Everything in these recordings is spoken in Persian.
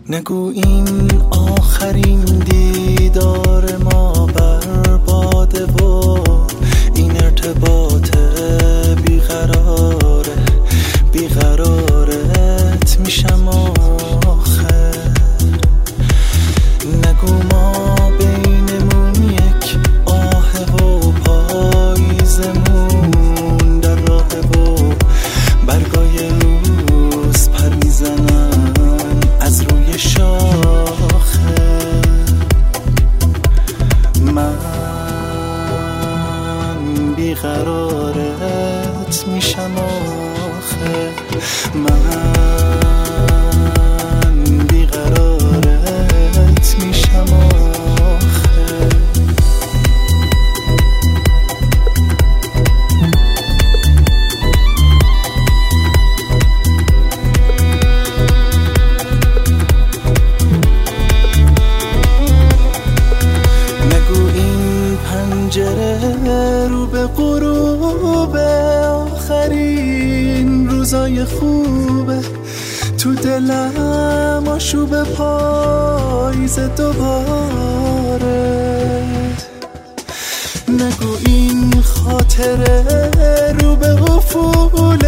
نگو این آخرین دیدار ما برباده و این ارتباط بیقرارت میشم آخر. نگو ما بینمون یک آه و پاییزمون در راه و برگای روز پر میزنن از روی شاخه. من بیقرارت میشم آخه. من بیقرارت میشم آخه. نگو این پنجره رو به غروب آخرین روزای خوبه، تو دلم آشوب پاییز دوباره. نگو این خاطره رو به افول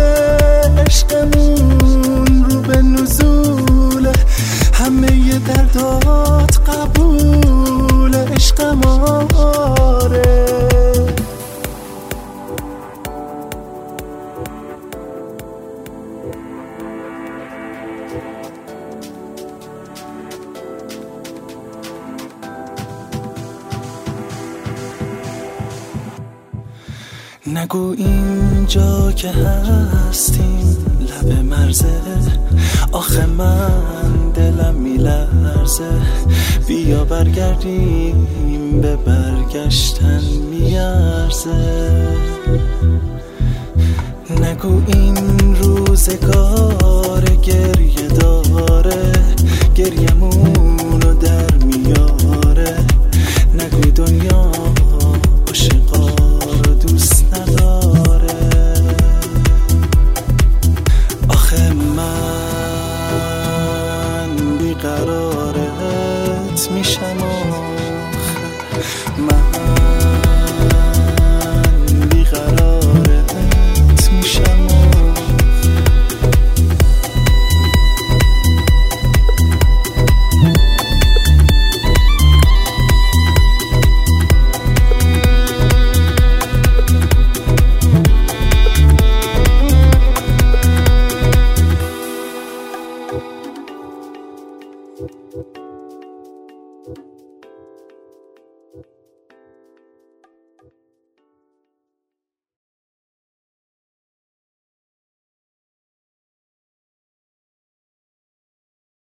عشقمون رو به نزول همه دردات قبول عشقم آره. نگو اینجا که هستیم لب مرزه، آخه من دلم میلرزه. بیا برگردیم به برگشتن میارزه. نگو این روزگار گریه داره، گریمونو در میاره. نگو دنیا عاشقا رو دوست نداره. آخه من بیقرارت میشم آخه. من بیقرارت میشم آخه.